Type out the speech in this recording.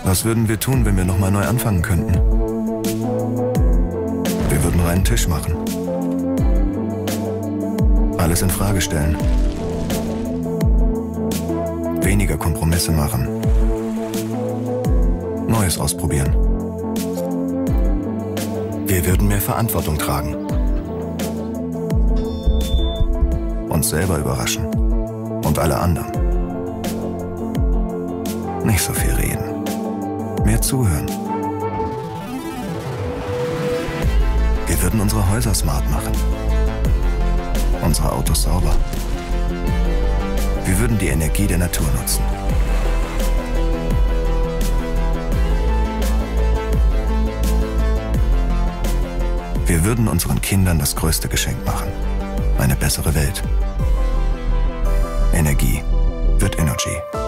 Was würden wir tun, wenn wir nochmal neu anfangen könnten? Wir würden reinen Tisch machen. Alles in Frage stellen. Weniger Kompromisse machen. Neues ausprobieren. Wir würden mehr Verantwortung tragen. Uns selber überraschen. Und alle anderen. Nicht so viel reden. Mehr zuhören. Wir würden unsere Häuser smart machen. Unsere Autos sauber. Wir würden die Energie der Natur nutzen. Wir würden unseren Kindern das größte Geschenk machen. Eine bessere Welt. Energie wird Energy.